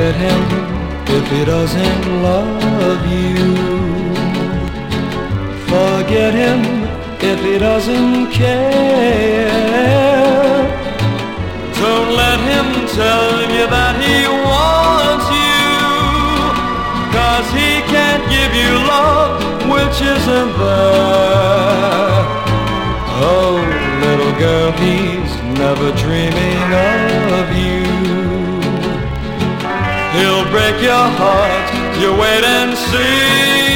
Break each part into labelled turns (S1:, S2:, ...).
S1: Forget him if he doesn't love you. Forget him if he doesn't care. Don't let him tell you that he wants you, 'cause he can't give you love which isn't there. Oh, little girl, he's never dreaming of you. He'll break your heart, you wait and see.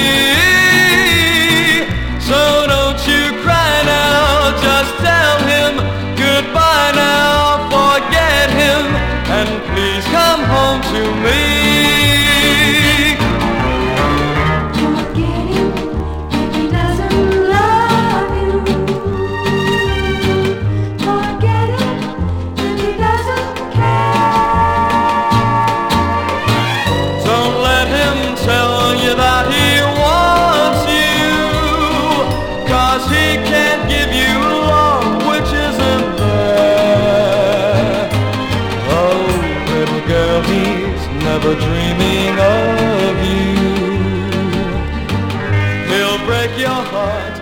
S1: So don't you cry now, just tell him goodbye now. Forget him and please come home to me.
S2: Forget him if he doesn't love you. Forget him if he doesn't care.
S1: Don't let him tell you that he wants you, 'cause he can't give you love which isn't there. Oh, little girl, he's never dreaming of you. He'll break your heart,